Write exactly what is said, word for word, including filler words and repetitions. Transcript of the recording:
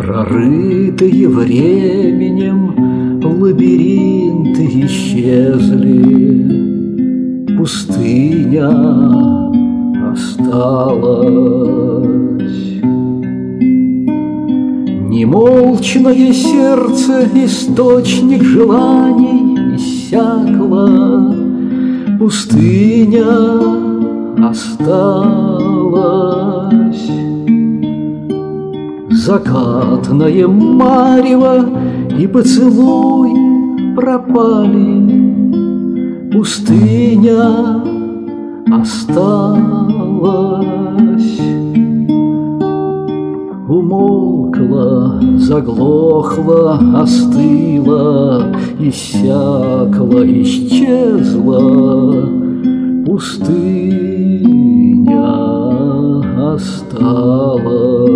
Прорытые временем лабиринты исчезли, пустыня осталась. Немолчное сердце, источник желаний, иссякло, пустыня осталась. Закатное марево и поцелуй пропали, пустыня осталась. Умолкла, заглохла, остыла, иссякла, исчезла, пустыня осталась.